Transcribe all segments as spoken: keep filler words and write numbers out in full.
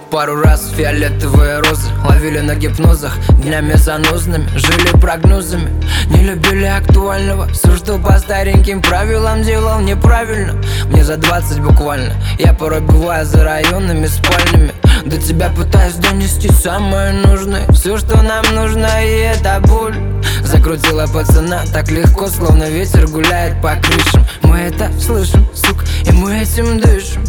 Пару раз фиолетовые розы ловили на гипнозах, днями занозными, жили прогнозами. Не любили актуального, все, что по стареньким правилам делал неправильно. Мне за двадцать буквально, я порой бываю за районными спальнями. До тебя пытаюсь донести самое нужное, все, что нам нужно, и это боль. Закрутила пацана так легко, словно ветер гуляет по крышам. Мы это слышим, сука, и мы этим дышим.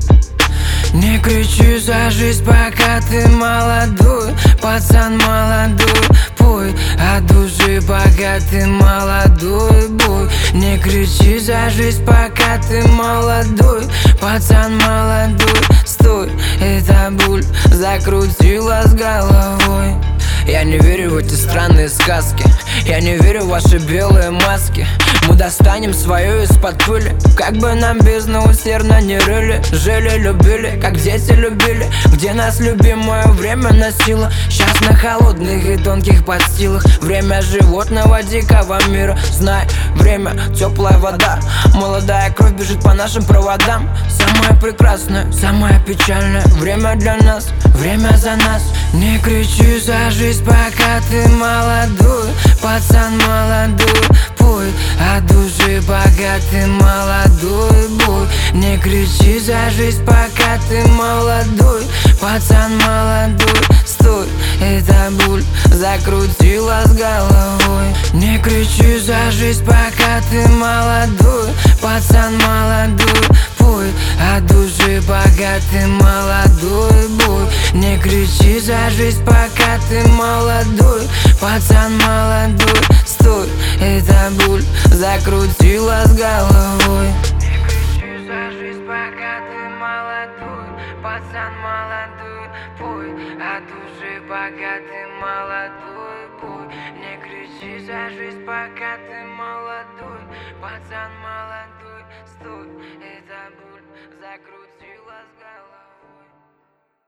Не кричи за жизнь, пока ты молодой, пацан молодой, пой от души, пока ты молодой, бой. Не кричи за жизнь, пока ты молодой, пацан молодой, стой, эта боль закрутила с головой. Я не верю в эти странные сказки, я не верю в ваши белые маски. Мы достанем свое из-под пыли, как бы нам бездну усердно не рыли. Жили, любили, как дети любили, где нас любимое время носило. Сейчас на холодных и тонких подстилах время животного дикого мира. Знай, время, теплая вода, молодая кровь бежит по нашим проводам. Самое прекрасное, самое печальное время для нас, время за нас. Не кричи за жизнь, пока ты молодой, пацан молодой, пой от души, пока ты молодой, бой. Не кричи за жизнь, пока ты молодой, пацан молодой, стой, эта боль закрутила с головой. Не кричи за жизнь, пока ты молодой, пацан молодой, пой от души, пока ты молодой, бой. Не кричи за жизнь, пока ты молодой, пацан молодой, стой, эта боль закрутила с головой. Не кричи за жизнь, пока ты молодой, пацан молодой, пой от души, пока ты молодой, бой. Не кричи за жизнь, пока ты молодой, пацан молодой, стой, эта боль закрутила с головой.